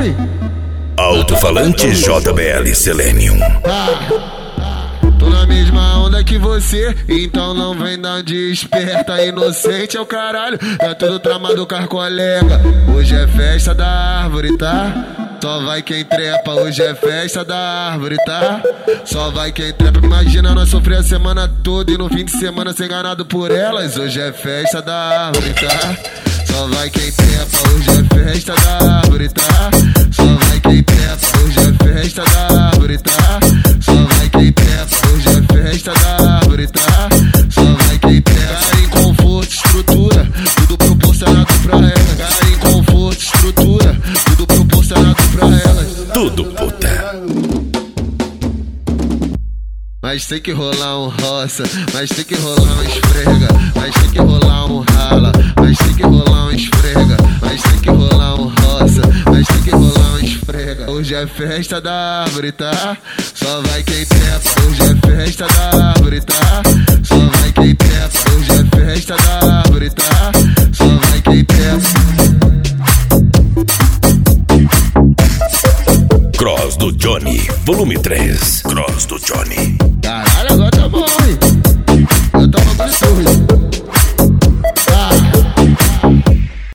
vai. Alto-falante JBL Selenium. Tô na mesma onda que você, então não vem dar de esperta. Inocente é o caralho, tá tudo tramado com as colega. Hoje é festa da árvore, tá? Só vai quem trepa, hoje é festa da árvore, tá? Só vai quem trepa. Imagina nós sofrer a semana toda e no fim de semana ser enganado por elas. Hoje é festa da árvore, tá? Só vai quem trepa, hoje é festa da árvore, tá? Só vai quem trepa, hoje é festa da árvore, tá? Só vai quem trepa, hoje é festa da árvore, tá? Só vai quem trepa. Cara em conforto, estrutura, tudo proporcionado pra ela. Cara em conforto, estrutura, tudo proporcionado pra ela. Tudo puta. Mas tem que rolar um roça, mas tem que rolar um esfrega, mas tem que rolar um rala, mas tem que rolar um esfrega, mas tem que rolar um roça, mas tem que rolar um esfrega. Hoje é festa da árvore, tá? Só vai quem trepa. Hoje é festa da árvore, tá? Só vai quem trepa. Hoje é festa da árvore, tá? Só vai quem trepa. Cross do Johnny, volume 3. Cross do Johnny.